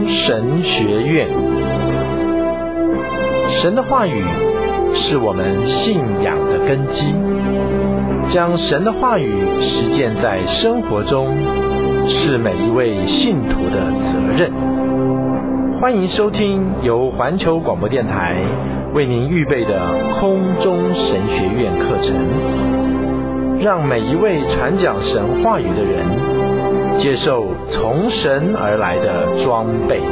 中神学院。神的话语是我们信仰的根基，将神的话语实践在生活中，是每一位信徒的责任。欢迎收听由环球广播电台为您预备的空中神学院课程，让每一位传讲神话语的人接受从神而来的装备。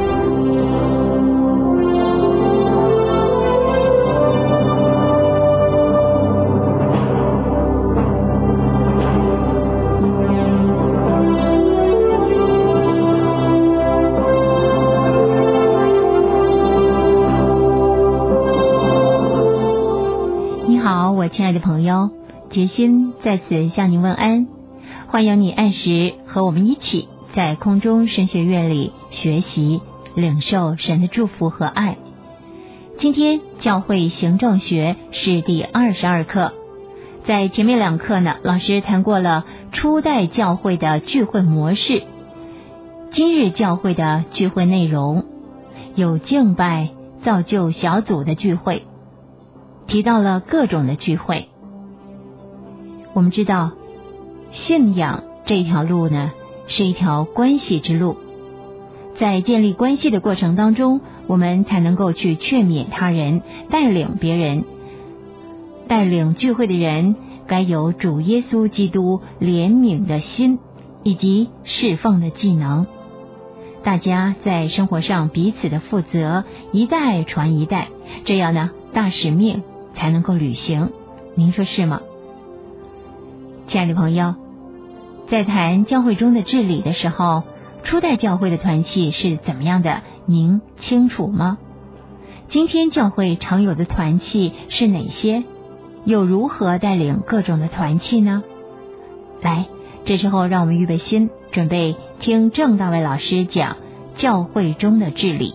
亲爱的朋友，杰心在此向您问安，欢迎你按时和我们一起在空中神学院里学习领受神的祝福和爱。今天教会行政学是第22课，在前面2课呢，老师谈过了初代教会的聚会模式，今日教会的聚会内容有敬拜、造就小组的聚会，提到了各种的聚会。我们知道信仰这条路呢，是一条关系之路，在建立关系的过程当中，我们才能够去劝勉他人，带领别人，带领聚会的人该有主耶稣基督怜悯的心以及侍奉的技能。大家在生活上彼此的负责，一代传一代，这样呢，大使命才能够履行。您说是吗？亲爱的朋友，在谈教会中的治理的时候，初代教会的团契是怎么样的，您清楚吗？今天教会常有的团契是哪些？又如何带领各种的团契呢？来，这时候让我们预备心，准备听郑大卫老师讲教会中的治理。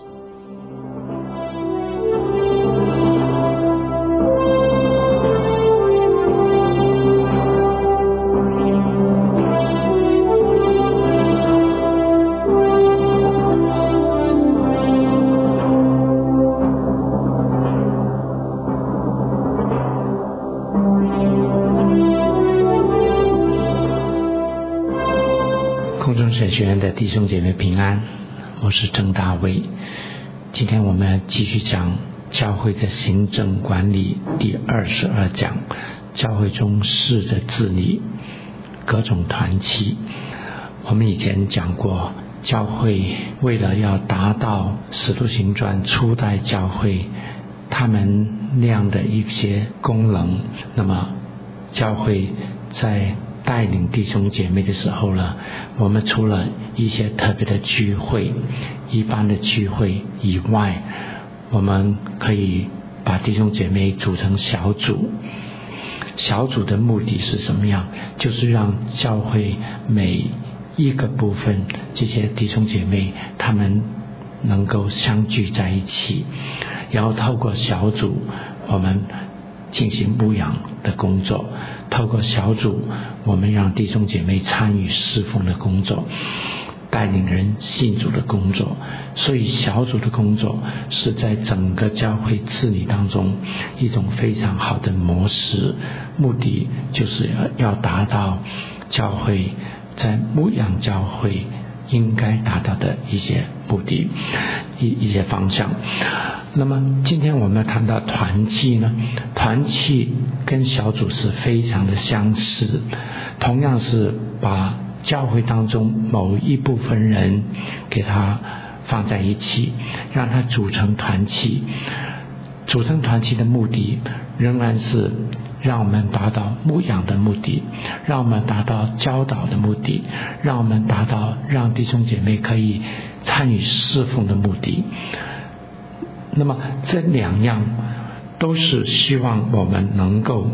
神学院的弟兄姐妹平安，我是郑大卫。今天我们继续讲教会的行政管理第22讲，教会中事的治理，各种团契。我们以前讲过，教会为了要达到使徒行传初代教会他们那样的一些功能，那么教会在带领弟兄姐妹的时候呢，我们除了一些特别的聚会，一般的聚会以外，我们可以把弟兄姐妹组成小组。小组的目的是什么样？就是让教会每一个部分这些弟兄姐妹他们能够相聚在一起，然后透过小组我们进行牧养的工作，透过小组我们让弟兄姐妹参与侍奉的工作，带领人信主的工作。所以小组的工作是在整个教会治理当中一种非常好的模式，目的就是要达到教会在牧养教会应该达到的一些目的，一些方向。那么今天我们要谈到团契呢，团契跟小组是非常的相似，同样是把教会当中某一部分人给他放在一起，让他组成团契。组成团契的目的仍然是让我们达到牧养的目的，让我们达到教导的目的，让我们达到让弟兄姐妹可以参与侍奉的目的。那么这2样都是希望我们能够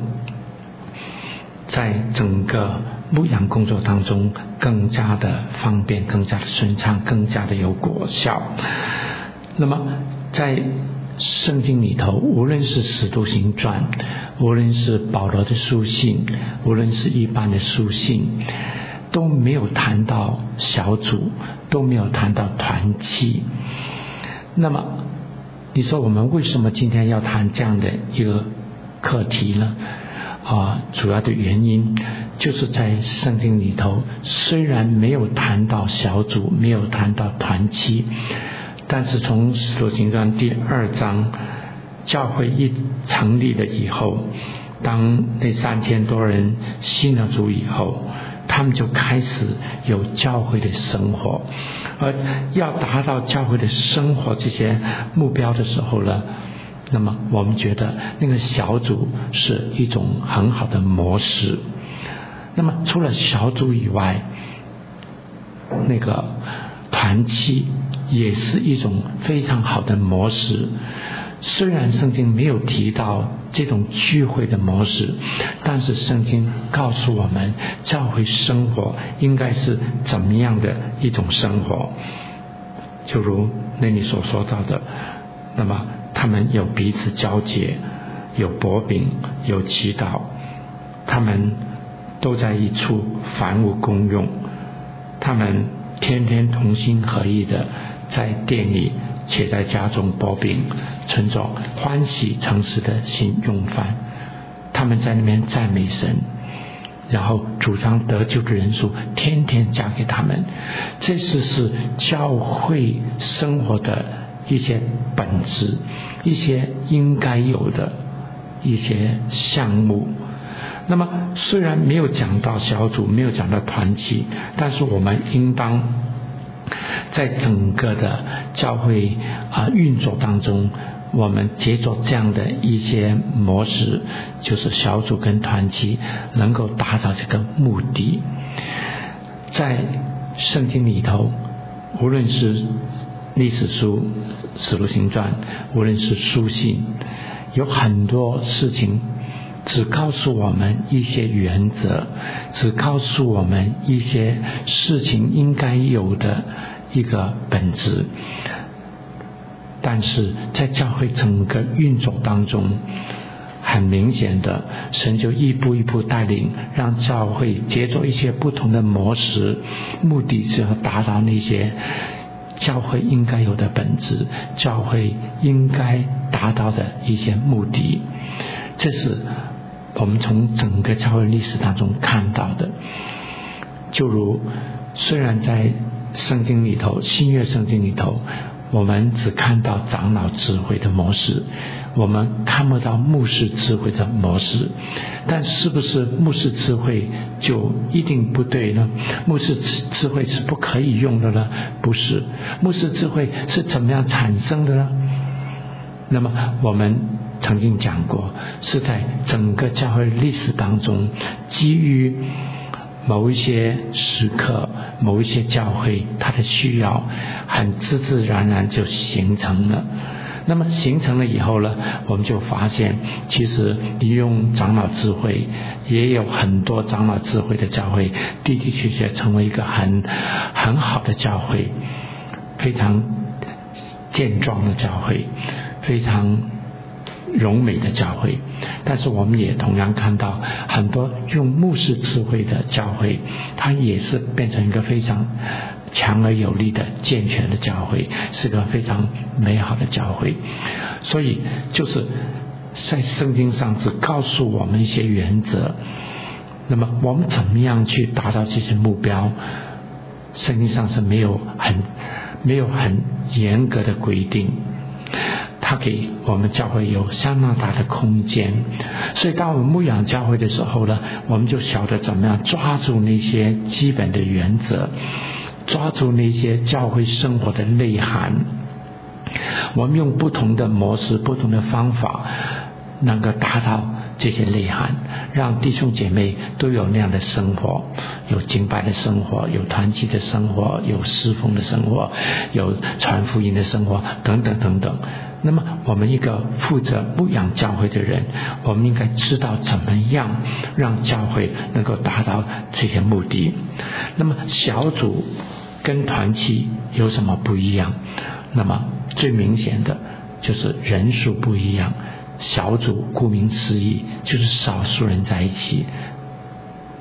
在整个牧养工作当中更加的方便，更加的顺畅，更加的有果效。那么在圣经里头，无论是使徒行传，无论是保罗的书信，无论是一般的书信， 都没有谈到小组，都没有谈到团契。那么你说我们为什么今天要谈这样的一个课题呢？主要的原因就是在圣经里头，虽然没有谈到小组，没有谈到团契，但是从使徒行传第2章教会一成立了以后，当那3000多人信了主以后，他们就开始有教会的生活。而要达到教会的生活这些目标的时候呢，那么我们觉得那个小组是一种很好的模式。那么除了小组以外，那个团契也是一种非常好的模式。虽然圣经没有提到这种聚会的模式，但是圣经告诉我们教会生活应该是怎么样的一种生活。就如那里所说到的，那么他们有彼此交接，有擘饼，有祈祷，他们都在一处凡物公用，他们天天同心合意的在店里且在家中擘饼，存着欢喜诚实的心用饭。他们在那边赞美神，然后主张得救的人数天天加给他们。这是教会生活的一些本质，一些应该有的一些项目。那么虽然没有讲到小组，没有讲到团契，但是我们应当在整个的教会运作当中，我们借着这样的一些模式，就是小组跟团契，能够达到这个目的。在圣经里头，无论是历史书、使徒行传，无论是书信，有很多事情只告诉我们一些原则，只告诉我们一些事情应该有的一个本质。但是在教会整个运作当中，很明显的，神就一步一步带领，让教会接受一些不同的模式，目的是要达到那些教会应该有的本质，教会应该达到的一些目的。这是我们从整个教会历史当中看到的。就如虽然在圣经里头，新约圣经里头，我们只看到长老智慧的模式，我们看不到牧师智慧的模式。但是不是牧师智慧就一定不对呢？牧师智慧是不可以用的呢？不是。牧师智慧是怎么样产生的呢？那么我们曾经讲过，是在整个教会历史当中，基于某一些时刻，某一些教会它的需要，很自自然然就形成了。那么形成了以后呢，我们就发现其实利用长老智慧，也有很多长老智慧的教会的的确确成为一个很好的教会，非常健壮的教会，非常荣美的教会。但是我们也同样看到很多用牧师智慧的教会，它也是变成一个非常强而有力的健全的教会，是个非常美好的教会。所以就是在圣经上只告诉我们一些原则，那么我们怎么样去达到这些目标，圣经上是没有很严格的规定，它给我们教会有相当大的空间。所以当我们牧养教会的时候呢，我们就晓得怎么样抓住那些基本的原则，抓住那些教会生活的内涵。我们用不同的模式，不同的方法，能够达到这些内涵，让弟兄姐妹都有那样的生活，有敬拜的生活，有团契的生活，有侍奉的生活，有传福音的生活，等等等等。那么我们一个负责牧养教会的人，我们应该知道怎么样让教会能够达到这些目的。那么小组跟团契有什么不一样？那么最明显的就是人数不一样。小组顾名思义就是少数人在一起，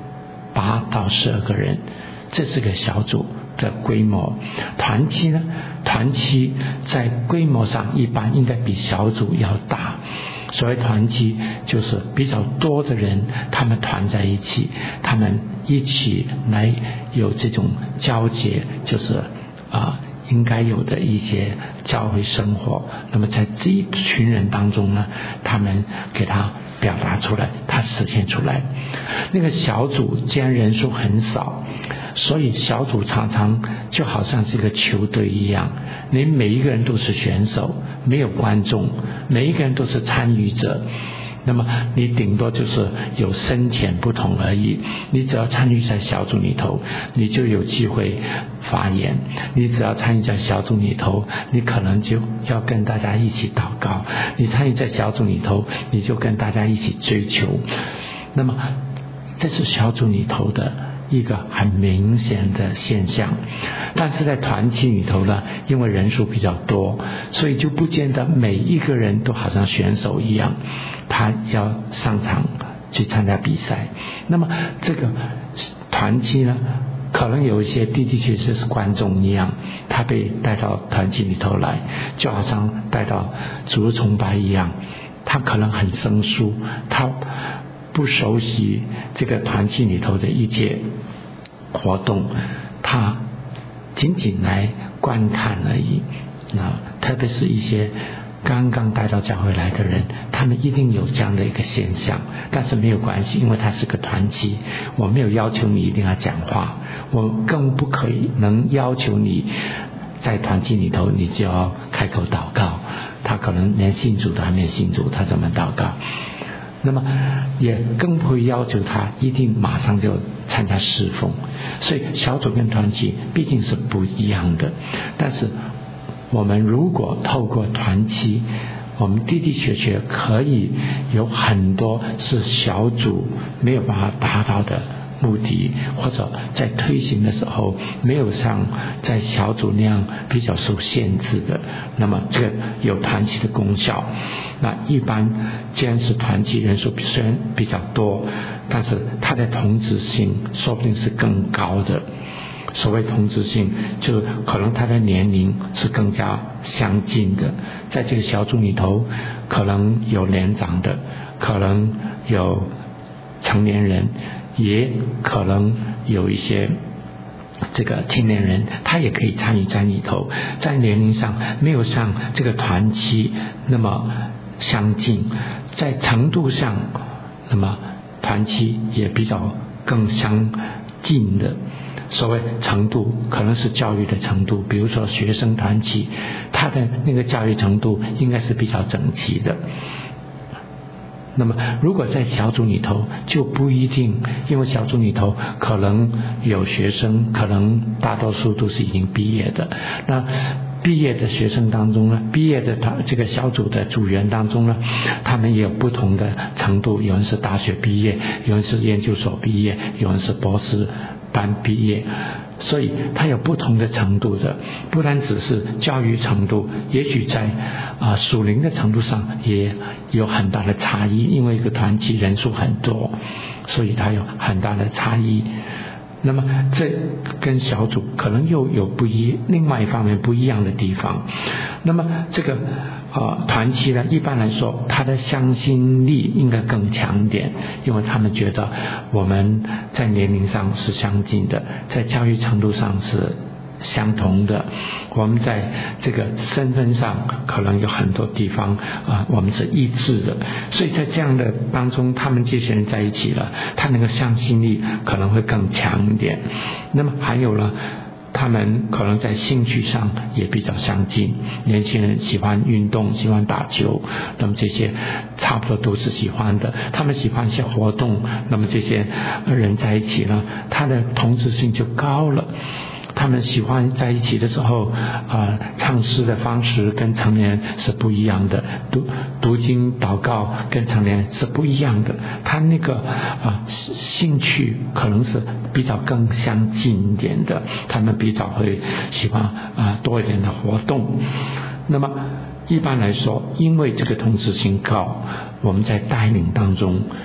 8到12个人，这是个小组的规模。团契呢，团契在规模上一般应该比小组要大。所谓团契就是比较多的人，他们团在一起，他们一起来有这种交接，就是应该有的一些教会生活。那么在这一群人当中呢，他们给他表达出来，他实现出来。那个小组既然人数很少，所以小组常常就好像是一个球队一样，你每一个人都是选手，没有观众，每一个人都是参与者。那么你顶多就是有深浅不同而已，你只要参与在小组里头，你就有机会发言。你只要参与在小组里头，你可能就要跟大家一起祷告，你参与在小组里头，你就跟大家一起追求。那么这是小组里头的一个很明显的现象。但是在团契里头呢，因为人数比较多，所以就不见得每一个人都好像选手一样，他要上场去参加比赛。那么这个团契呢，可能有一些的确是观众一样，他被带到团契里头来，就好像带到主日崇拜一样，他可能很生疏，他不熟悉这个团契里头的一切活动，他仅仅来观看而已。那特别是一些刚刚带到教会来的人，他们一定有这样的一个现象。但是没有关系，因为他是个团契，我没有要求你一定要讲话，我更不可能要求你在团契里头你就要开口祷告。他可能连信主都还没信主，他怎么祷告？那么也更不会要求他一定马上就参加侍奉。所以小组跟团契毕竟是不一样的。但是我们如果透过团契，我们的确可以有很多是小组没有办法达到的目的，或者在推行的时候没有像在小组那样比较受限制的，那么这个有团契的功效。那一般既然是团契人数虽然比较多，但是它的同质性说不定是更高的。所谓同质性，就是可能他的年龄是更加相近的，在这个小组里头可能有年长的，可能有成年人，也可能有一些这个青年人，他也可以参与在里头。在年龄上没有像这个团契那么相近，在程度上那么团契也比较更相近的。所谓程度可能是教育的程度，比如说学生团契，他的那个教育程度应该是比较整齐的。那么如果在小组里头就不一定，因为小组里头可能有学生，可能大多数都是已经毕业的。那毕业的学生当中呢，毕业的这个小组的组员当中呢，他们也有不同的程度，有人是大学毕业，有人是研究所毕业，有人是博士班毕业，所以它有不同的程度的，不单只是教育程度，也许在属灵的程度上也有很大的差异。因为一个团契人数很多，所以它有很大的差异。那么这跟小组可能又有另外一方面不一样的地方。那么这个团契呢，一般来说它的向心力应该更强一点，因为他们觉得我们在年龄上是相近的，在教育程度上是相同的，我们在这个身份上可能有很多地方我们是一致的。所以在这样的当中，他们这些人在一起了，他那个向心力可能会更强一点。那么还有呢，他们可能在兴趣上也比较相近，年轻人喜欢运动，喜欢打球，那么这些差不多都是喜欢的。他们喜欢一些活动，那么这些人在一起呢，他的同质性就高了。他们喜欢在一起的时候唱诗的方式跟成年人是不一样的，读经祷告跟成年人是不一样的。他那个兴趣可能是比较更相近一点的，他们比较会喜欢多一点的活动。那么一般来说，因为这个同质性高，我们在带领当中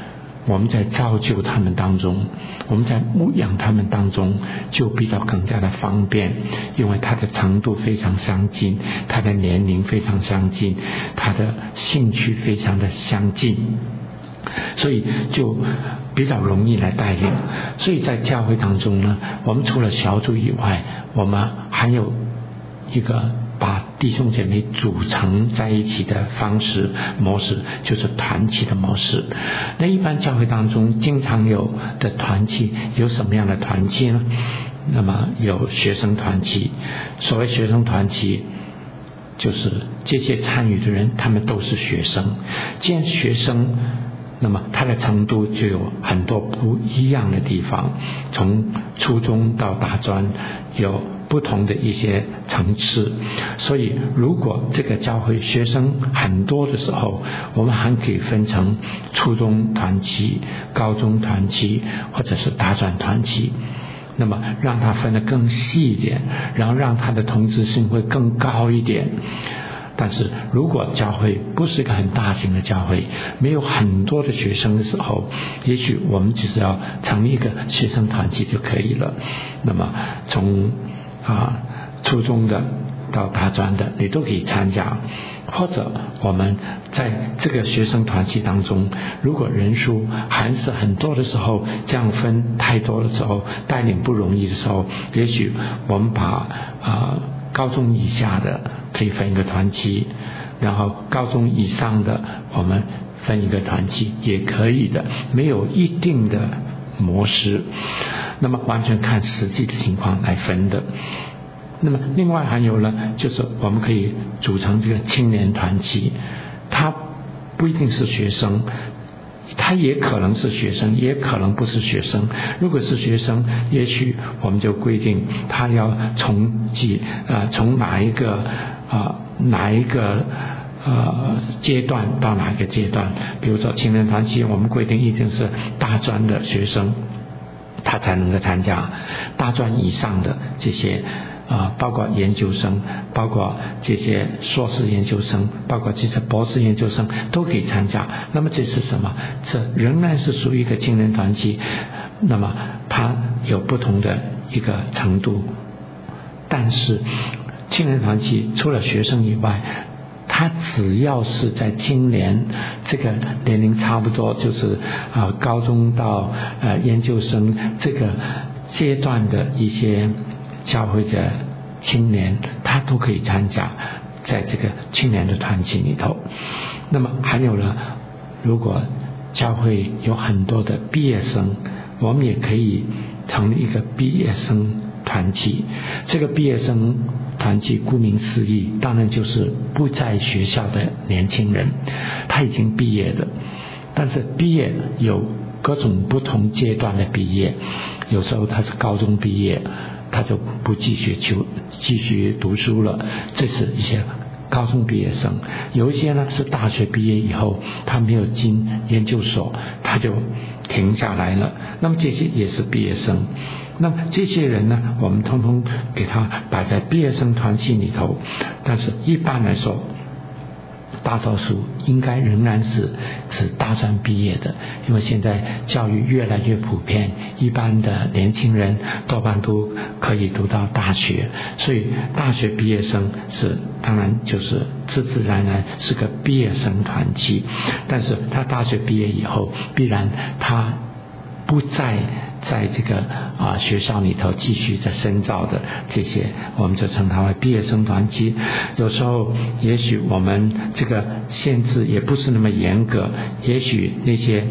我们在造就他们当中，我们在牧养他们当中就比较更加的方便，因为他的程度非常相近，他的年龄非常相近，他的兴趣非常的相近，所以就比较容易来带领。所以在教会当中呢，我们除了小组以外，我们还有一个把弟兄姐妹组成在一起的方式模式，就是团契的模式。那一般教会当中经常有的团契有什么样的团契呢？那么有学生团契。所谓学生团契，就是这些参与的人他们都是学生。既然学生，那么他的程度就有很多不一样的地方，从初中到大专有不同的一些层次。所以如果这个教会学生很多的时候，我们还可以分成初中团契、高中团契或者是大专团契，那么让它分得更细一点，然后让它的同质性会更高一点。但是如果教会不是一个很大型的教会，没有很多的学生的时候，也许我们只是要成立一个学生团契就可以了。那么从初中的到大专的你都可以参加，或者我们在这个学生团契当中，如果人数还是很多的时候，这样分太多的时候，带领不容易的时候，也许我们把高中以下的可以分一个团契，然后高中以上的我们分一个团契也可以的，没有一定的模式，那么完全看实际的情况来分的。那么另外还有呢，就是我们可以组成这个青年团契，它不一定是学生，他也可能是学生，也可能不是学生。如果是学生，也许我们就规定他要从哪一个阶段到哪一个阶段。比如说青年团契，我们规定一定是大专的学生他才能够参加，大专以上的这些包括研究生，包括这些硕士研究生，包括这些博士研究生都可以参加。那么这是什么？这仍然是属于一个青年团契，那么它有不同的一个程度。但是青年团契除了学生以外，他只要是在青年这个年龄差不多，就是高中到研究生这个阶段的一些教会的青年，他都可以参加在这个青年的团契里头。那么还有呢，如果教会有很多的毕业生，我们也可以成立一个毕业生团契。这个毕业生团契顾名思义，当然就是不在学校的年轻人，他已经毕业了。但是毕业有各种不同阶段的毕业，有时候他是高中毕业，他就不继续读书了，这是一些高中毕业生。有一些呢是大学毕业以后，他没有进研究所，他就停下来了，那么这些也是毕业生。那么这些人呢，我们通通给他摆在毕业生团契里头。但是一般来说，大多数应该仍然是大专毕业的，因为现在教育越来越普遍，一般的年轻人多半都可以读到大学，所以大学毕业生当然就是自然是个毕业生团契。但是他大学毕业以后，必然他不在这个学校里头继续在深造的这些，我们就称它为毕业生团契。有时候也许我们这个限制也不是那么严格，也许那些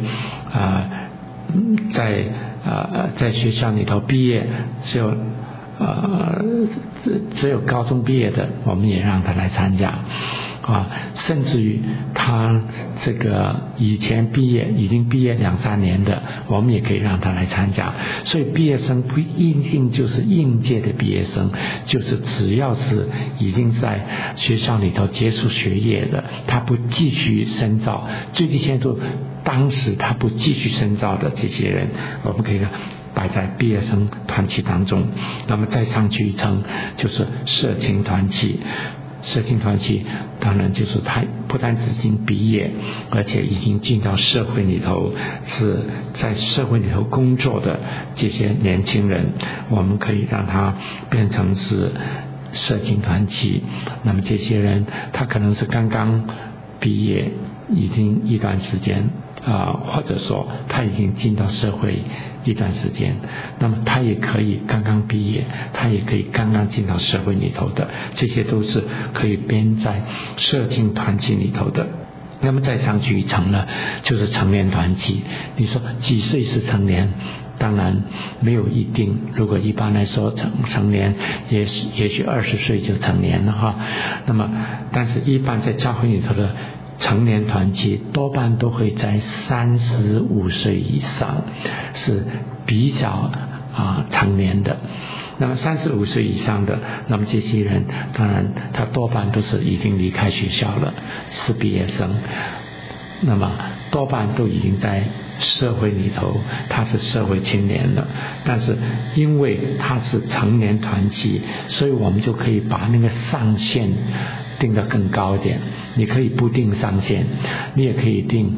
在学校里头毕业只有高中毕业的，我们也让他来参加甚至于他这个以前已经毕业2-3年的，我们也可以让他来参加。所以毕业生不一定就是应届的毕业生，就是只要是已经在学校里头结束学业的，他不继续深造，最低限度当时他不继续深造的这些人，我们可以摆在毕业生团契当中。那么再上去一层就是社青团契。 社青团契当然就是他不但只已经毕业，而且已经进到社会里头，是在社会里头工作的这些年轻人，我们可以让他变成是社青团契。那么这些人他可能是刚刚毕业已经一段时间或者说他已经进到社会一段时间，那么他也可以刚刚毕业，他也可以刚刚进到社会里头的，这些都是可以编在社青团契里头的。那么再上去一层呢，就是成年团契。你说几岁是成年？当然没有一定，如果一般来说成年也许20岁就成年了哈。那么但是一般在教会里头的成年团契多半都会在35岁以上，是比较成年的。那么35岁以上的，那么这些人当然他多半都是已经离开学校了，是毕业生，那么多半都已经在社会里头，他是社会青年了。但是因为他是成年团契，所以我们就可以把那个上限定得更高一点。你可以不定上限，你也可以定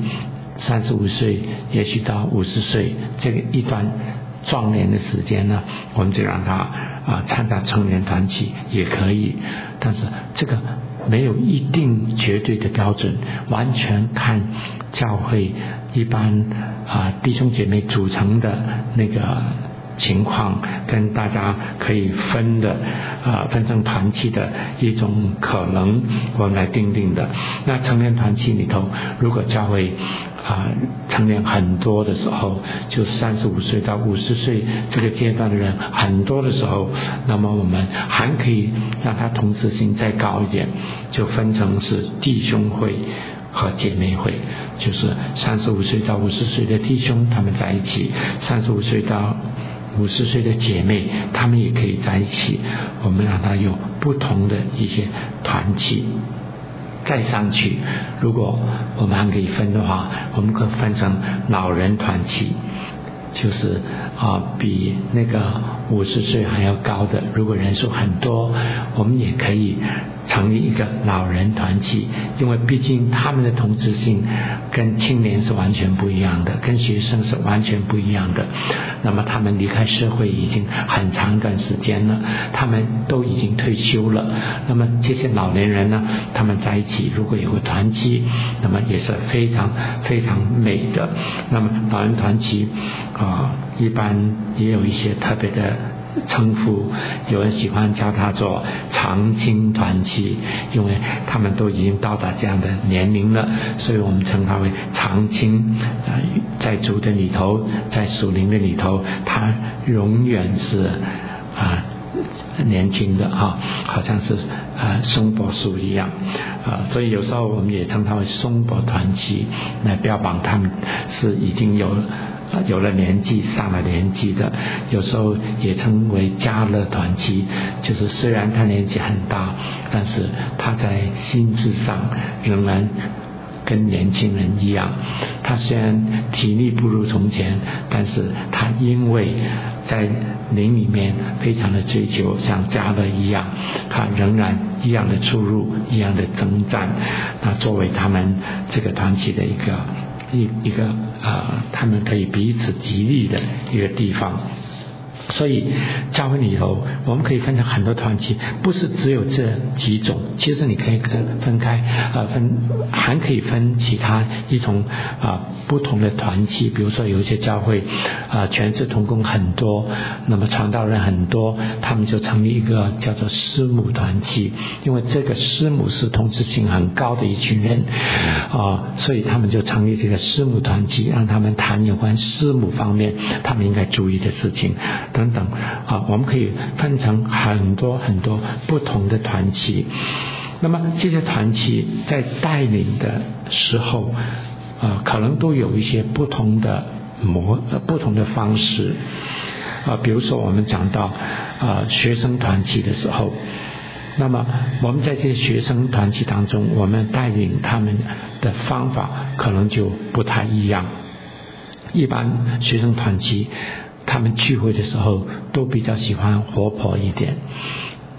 35岁也许到50岁这个一段壮年的时间呢，我们就让他参加成年团契也可以。但是这个没有一定绝对的标准，完全看教会一般弟兄姐妹组成的那个情况，跟大家可以分成团契的一种可能，我们来定的。那成年团契里头，如果教会成年很多的时候，就35岁到50岁这个阶段的人很多的时候，那么我们还可以让他同质性再高一点，就分成是弟兄会和姐妹会，就是35岁到50岁的弟兄他们在一起，35岁到50岁的姐妹他们也可以在一起，我们让他有不同的一些团契。再上去，如果我们还可以分的话，我们可以分成老人团契，就是比那个50岁还要高的，如果人数很多，我们也可以成立一个老人团契，因为毕竟他们的同质性跟青年是完全不一样的，跟学生是完全不一样的。那么他们离开社会已经很长一段时间了，他们都已经退休了，那么这些老年人呢，他们在一起如果有个团契，那么也是非常非常美的。那么老人团契一般也有一些特别的称呼，有人喜欢叫它做长青团契，因为他们都已经到达这样的年龄了，所以我们称它为长青。在主的里头，在属灵的里头，它永远是年轻的好像是松柏树一样所以有时候我们也称它为松柏团契，来标榜他们是已经有了年纪，上了年纪的。有时候也称为家乐团契，就是虽然他年纪很大，但是他在心智上仍然跟年轻人一样，他虽然体力不如从前，但是他因为在灵里面非常的追求，像家乐一样，他仍然一样的出入，一样的征战。那作为他们这个团契的一个他们可以彼此激励的一个地方。所以教会里头我们可以分成很多团契，不是只有这几种，其实你可以分开还可以分其他一种不同的团契。比如说有一些教会全职同工很多，那么传道人很多，他们就成立一个叫做师母团契，因为这个师母是同质性很高的一群人所以他们就成立这个师母团契，让他们谈有关师母方面他们应该注意的事情等等我们可以分成很多很多不同的团契。那么这些团契在带领的时候可能都有一些不同的方式比如说我们讲到学生团契的时候，那么我们在这些学生团契当中，我们带领他们的方法可能就不太一样。一般学生团契他们聚会的时候都比较喜欢活泼一点，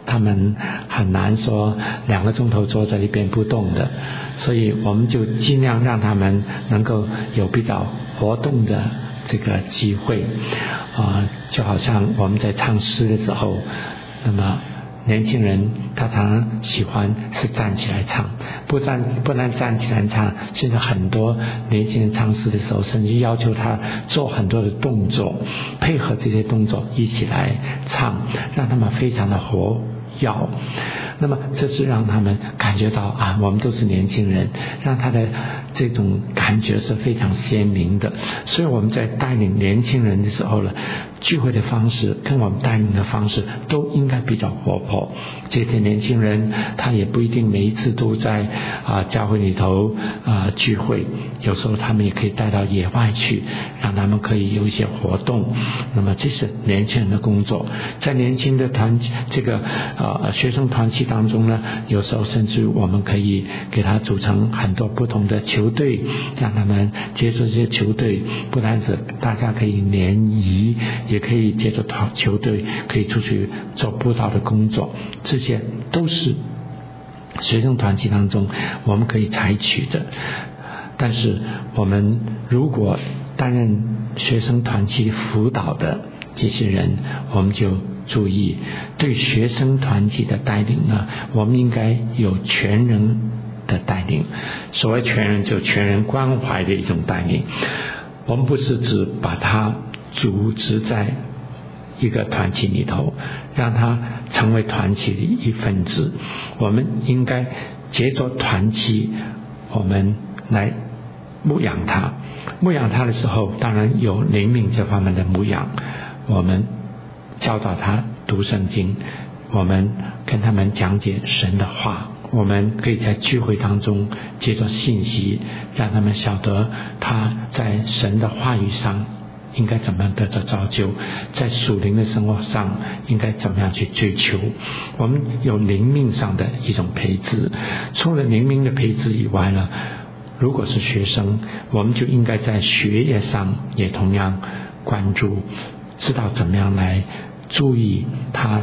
他们很难说2个钟头坐在一边不动的，所以我们就尽量让他们能够有比较活动的这个机会就好像我们在唱诗的时候，那么年轻人他常常喜欢是站起来唱，不但站起来唱，现在很多年轻人唱诗的时候，甚至要求他做很多的动作，配合这些动作一起来唱，让他们非常的活跃。那么这是让他们感觉到我们都是年轻人，让他的这种感觉是非常鲜明的。所以我们在带领年轻人的时候呢，聚会的方式跟我们带领的方式都应该比较活泼。这些年轻人他也不一定每一次都在教会里头聚会，有时候他们也可以带到野外去，让他们可以有一些活动。那么这是年轻人的工作。在年轻的学生团契当中呢，有时候甚至我们可以给他组成很多不同的球队，让他们接触这些球队，不单是大家可以联谊，也可以接触球队，可以出去做布道的工作，这些都是学生团契当中我们可以采取的。但是我们如果担任学生团契辅导的这些人，我们就注意对学生团契的带领呢，我们应该有全人的带领。所谓全人，就全人关怀的一种带领。我们不是只把他组织在一个团契里头，让他成为团契的一份子。我们应该借着团契，我们来牧养他。牧养他的时候，当然有灵命这方面的牧养，我们教导他读圣经，我们跟他们讲解神的话，我们可以在聚会当中接着信息，让他们晓得他在神的话语上应该怎么样得到造就，在属灵的生活上应该怎么样去追求。我们有灵命上的一种培植。除了灵命的培植以外呢，如果是学生，我们就应该在学业上也同样关注，知道怎么样来注意他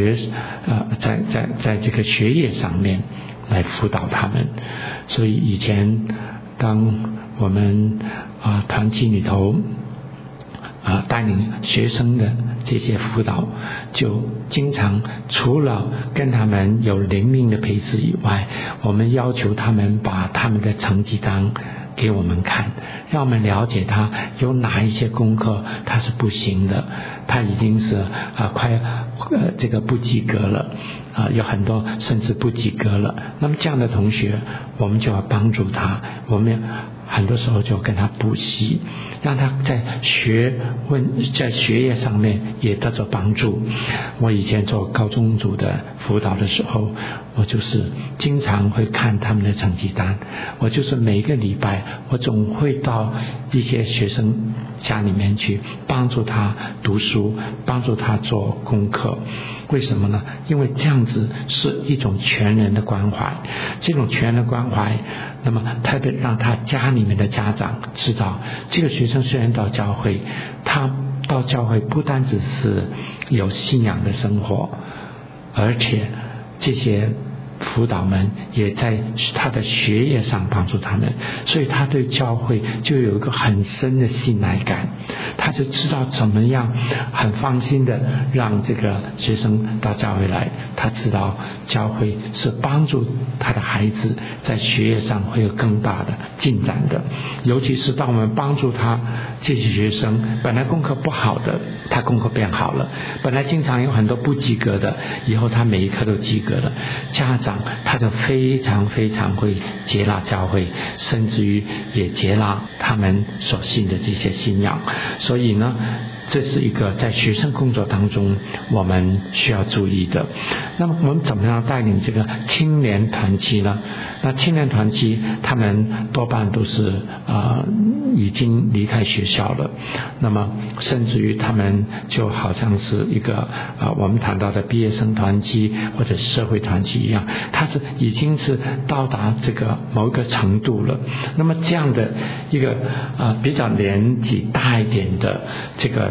在这个学业上面来辅导他们。所以以前当我们团契里头带领学生的这些辅导，就经常除了跟他们有灵命的培植以外，我们要求他们把他们的成绩单给我们看，让我们了解他有哪一些功课他是不行的，他已经是快这个不及格了有很多甚至不及格了。那么这样的同学，我们就要帮助他，我们很多时候就跟他补习，让他在学业上面也得到帮助。我以前做高中组的辅导的时候，我就是经常会看他们的成绩单，我就是每个礼拜我总会到一些学生家里面去帮助他读书，帮助他做功课。为什么呢？因为这样子是一种全人的关怀。这种全人的关怀，那么特别让他家里面的家长知道，这个学生虽然到教会，他到教会不单只是有信仰的生活，而且这些辅导们也在他的学业上帮助他们，所以他对教会就有一个很深的信赖感，他就知道怎么样很放心的让这个学生到教会来，他知道教会是帮助他的孩子在学业上会有更大的进展的。尤其是当我们帮助他这些学生本来功课不好的，他功课变好了，本来经常有很多不及格的，以后他每一科都及格了，家长他就非常非常会接纳教会，甚至于也接纳他们所信的这些信仰。所以呢，这是一个在学生工作当中我们需要注意的。那么我们怎么样带领这个青年团契呢？那青年团契他们多半都是已经离开学校了，那么甚至于他们就好像是一个我们谈到的毕业生团契或者社会团契一样，他是已经是到达这个某一个程度了。那么这样的一个比较年纪大一点的这个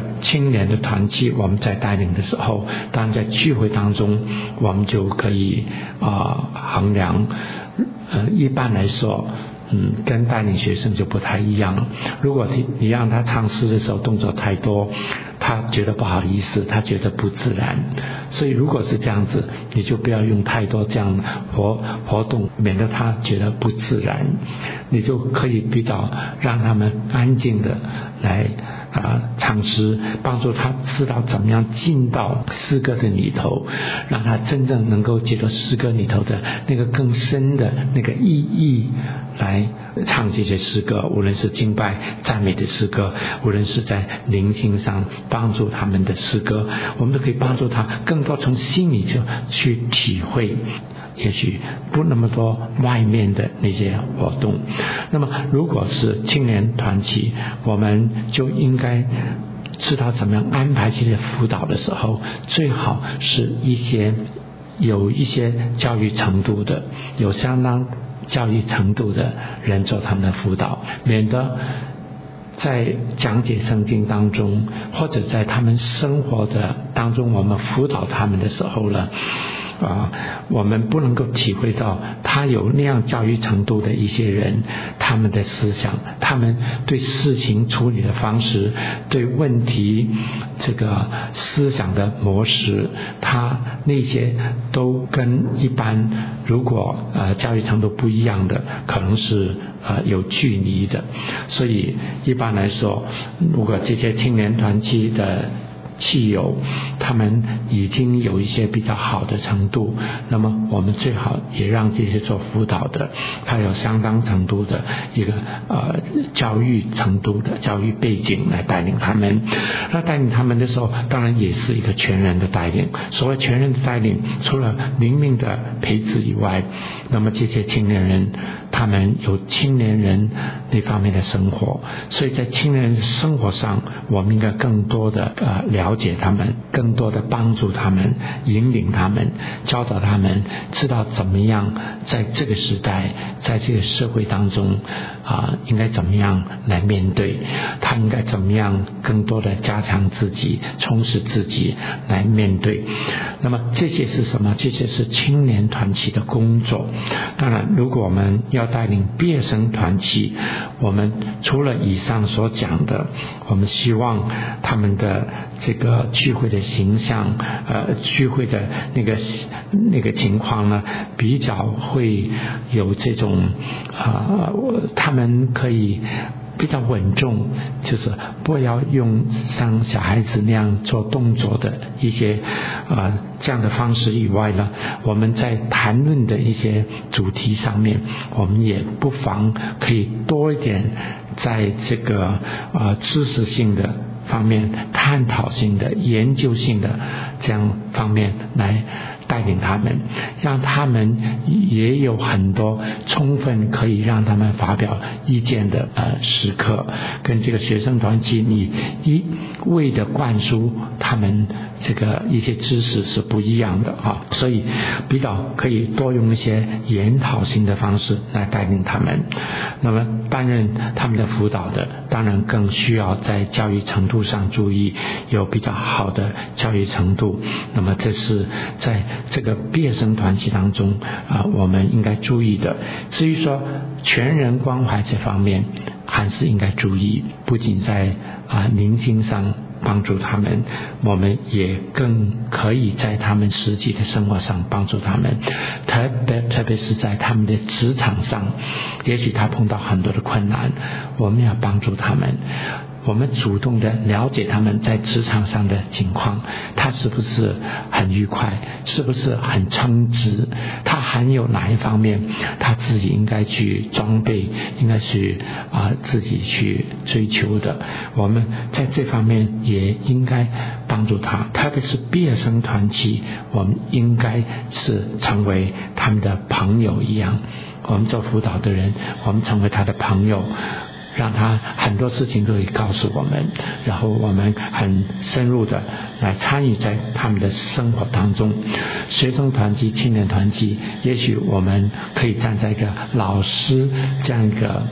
青年的团契我们在带领的时候，当然在聚会当中我们就可以衡量，一般来说跟带领学生就不太一样。如果你让他唱诗的时候动作太多，他觉得不好意思，他觉得不自然。所以如果是这样子，你就不要用太多这样活动，免得他觉得不自然。你就可以比较让他们安静的来唱诗，帮助他知道怎么样进到诗歌的里头，让他真正能够接受诗歌里头的那个更深的那个意义来唱这些诗歌，无论是敬拜赞美的诗歌，无论是在灵性上帮助他们的诗歌，我们都可以帮助他更多从心里就去体会，也许不那么多外面的那些活动。那么如果是青年团契，我们就应该知道怎么样安排这些辅导的时候，最好是有一些教育程度的，有相当教育程度的人做他们的辅导，免得在讲解圣经当中，或者在他们生活的当中，我们辅导他们的时候呢，我们不能够体会到他有那样教育程度的一些人，他们的思想，他们对事情处理的方式，对问题这个思想的模式，他那些都跟一般如果教育程度不一样的可能是有距离的。所以一般来说，如果这些青年团契的契友他们已经有一些比较好的程度，那么我们最好也让这些做辅导的他有相当程度的一个教育程度的教育背景来带领他们。那带领他们的时候当然也是一个全人的带领，所谓全人的带领，除了灵命的培植以外，那么这些青年人他们有青年人那方面的生活，所以在青年人的生活上，我们应该更多的了解他们，更多的帮助他们，引领他们，教导他们知道怎么样在这个时代，在这个社会当中应该怎么样来面对，他应该怎么样更多的加强自己，充实自己来面对。那么这些是什么？这些是青年团契的工作。当然如果我们要带领毕业生团契，我们除了以上所讲的，我们希望他们的这个聚会的形象聚会的那个情况呢，比较会有这种他们可以比较稳重，就是不要用像小孩子那样做动作的一些这样的方式以外呢，我们在谈论的一些主题上面，我们也不妨可以多一点在这个知识性的方面，探讨性的研究性的这样方面来带领他们，让他们也有很多充分可以让他们发表意见的时刻，跟这个学生团契你一味的灌输他们这个一些知识是不一样的所以比较可以多用一些研讨性的方式来带领他们。那么担任他们的辅导的，当然更需要在教育程度上注意，有比较好的教育程度。那么这是在这个毕业生团契当中我们应该注意的。至于说全人关怀这方面，还是应该注意，不仅在灵性上帮助他们，我们也更可以在他们实际的生活上帮助他们，特别是在他们的职场上，也许他碰到很多的困难，我们要帮助他们，我们主动的了解他们在职场上的情况，他是不是很愉快，是不是很称职，他还有哪一方面他自己应该去装备，应该去自己去追求的，我们在这方面也应该帮助他。特别是毕业生团契，我们应该是成为他们的朋友一样，我们做辅导的人，我们成为他的朋友，让他很多事情都可以告诉我们，然后我们很深入的来参与在他们的生活当中。学生团契、青年团契，也许我们可以站在一个老师这样一个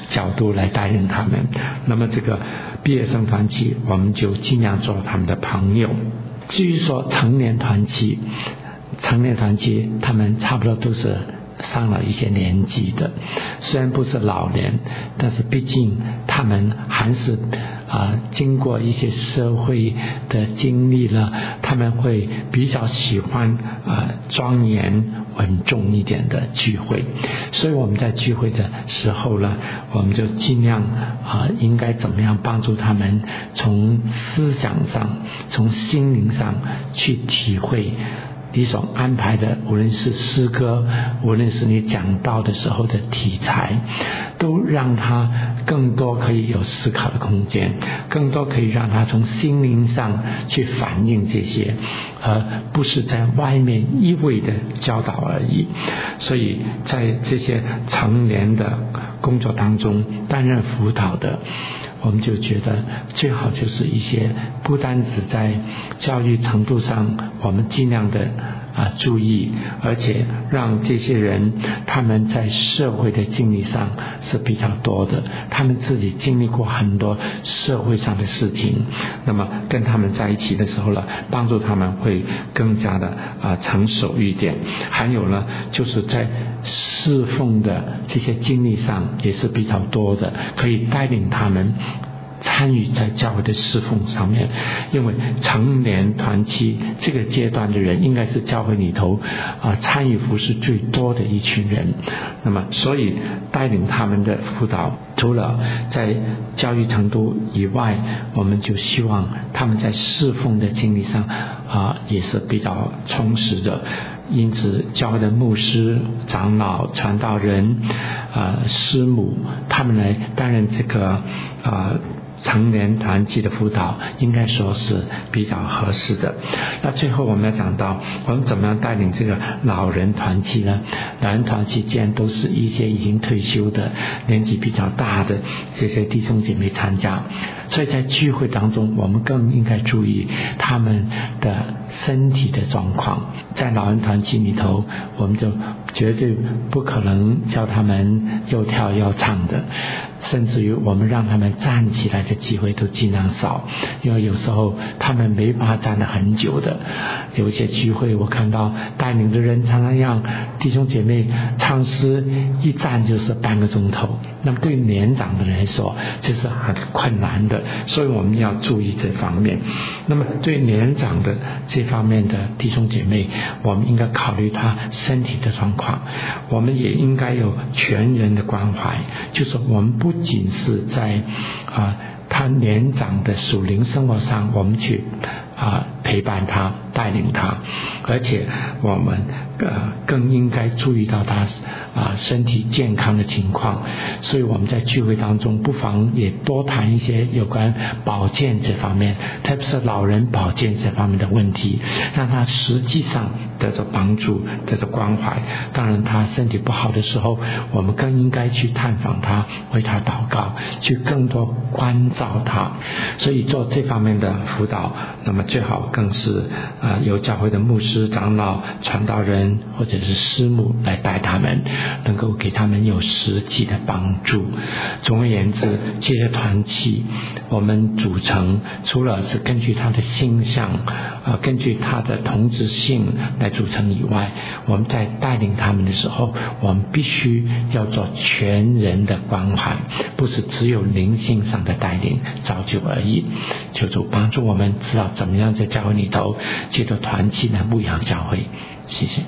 角度来带领他们。那么这个毕业生团契，我们就尽量做他们的朋友。至于说成年团契，他们差不多都是上了一些年纪的，虽然不是老年，但是毕竟他们还是经过一些社会的经历了，他们会比较喜欢庄严稳重一点的聚会。所以我们在聚会的时候呢，我们就尽量应该怎么样帮助他们从思想上从心灵上去体会你所安排的，无论是诗歌，无论是你讲道的时候的题材，都让他更多可以有思考的空间，更多可以让他从心灵上去反映这些，而不是在外面一味的教导而已。所以在这些成年的工作当中，担任辅导的，我们就觉得最好就是一些不单只在教育程度上我们尽量的注意，而且让这些人他们在社会的经历上是比较多的，他们自己经历过很多社会上的事情，那么跟他们在一起的时候呢，帮助他们会更加的成熟一点。还有呢，就是在侍奉的这些经历上也是比较多的，可以带领他们参与在教会的侍奉上面。因为成年团契这个阶段的人，应该是教会里头参与服事最多的一群人。那么所以带领他们的辅导，除了在教育程度以外，我们就希望他们在侍奉的经历上也是比较充实的。因此教会的牧师、长老、传道人师母，他们来担任这个成年团契的辅导，应该说是比较合适的。那最后我们要讲到我们怎么样带领这个老人团契呢？老人团契既然都是一些已经退休的年纪比较大的这些弟兄姐妹参加，所以在聚会当中我们更应该注意他们的身体的状况。在老人团契里头，我们就绝对不可能叫他们又跳又唱的，甚至于我们让他们站起来的机会都尽量少，因为有时候他们没办法站得很久的。有一些聚会我看到带领的人常常让弟兄姐妹唱诗一站就是半个钟头，那么对年长的人来说这是很困难的，所以我们要注意这方面。那么对年长的这方面的弟兄姐妹，我们应该考虑他身体的状况，我们也应该有全人的关怀，就是我们不仅是在他年长的属灵生活上我们去陪伴他带领他，而且我们更应该注意到他身体健康的情况。所以我们在聚会当中不妨也多谈一些有关保健这方面，特别是老人保健这方面的问题，让他实际上得到帮助得到关怀。当然他身体不好的时候，我们更应该去探访他，为他祷告，去更多关照他。所以做这方面的辅导，那么最好更是由教会的牧师、长老、传道人或者是师母来带他们，能够给他们有实际的帮助。总而言之，这些团契我们组成，除了是根据他的形象根据他的同质性来组成以外，我们在带领他们的时候，我们必须要做全人的关怀，不是只有灵性上的带领造就而已。求主帮助我们知道怎么样在教会里头借着团契来牧养教会。谢谢。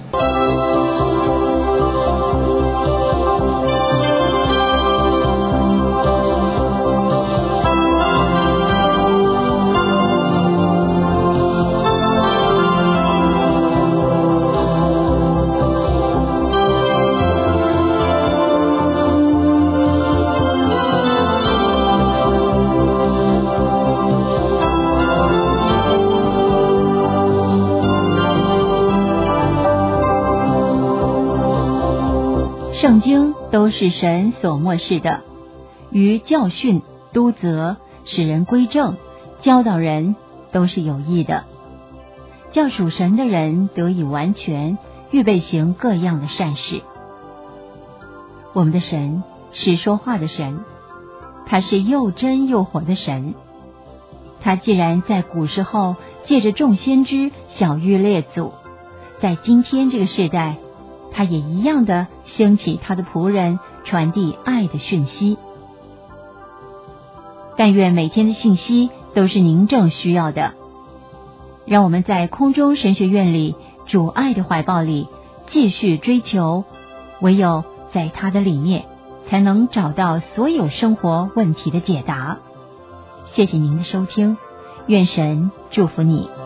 圣经都是神所默示的，于教训、督责、使人归正、教导人都是有益的，叫属神的人得以完全，预备行各样的善事。我们的神是说话的神， 他是又真又活的神。他既然在古时候借着众先知晓谕列祖，在今天这个世代，他也一样的兴起他的仆人，传递爱的讯息。但愿每天的信息都是您正需要的。让我们在空中神学院里，主爱的怀抱里继续追求，唯有在他的里面，才能找到所有生活问题的解答。谢谢您的收听，愿神祝福你。